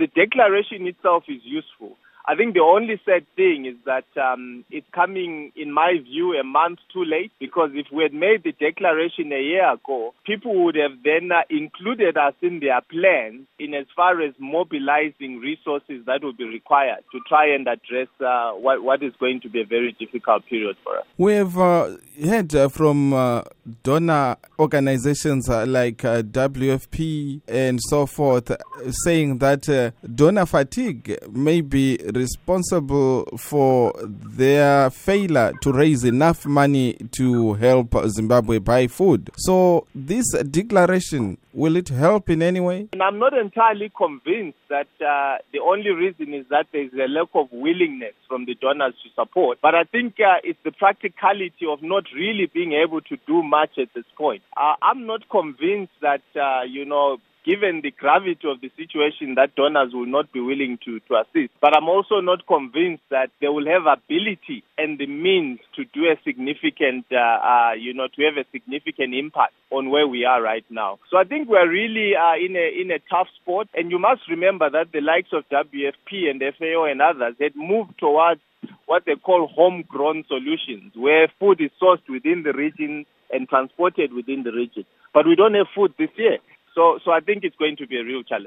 the declaration itself is useful. I think the only sad thing is that it's coming, in my view, a month too late, because if we had made the declaration a year ago, people would have then included us in their plans in as far as mobilizing resources that would be required to try and address what is going to be a very difficult period for us. We have heard from donor organizations like WFP and so forth saying that donor fatigue may be responsible for their failure to raise enough money to help Zimbabwe buy food. So this declaration, will it help in any way? And I'm not entirely convinced that the only reason is that there's a lack of willingness from the donors to support. But I think it's the practicality of not really being able to do much at this point. I'm not convinced that, given the gravity of the situation, that donors will not be willing to assist. But I'm also not convinced that they will have ability and the means to do a significant, to have a significant impact on where we are right now. So I think we're really in a tough spot. And you must remember that the likes of WFP and FAO and others had moved towards what they call homegrown solutions, where food is sourced within the region and transported within the region. But we don't have food this year. So I think it's going to be a real challenge.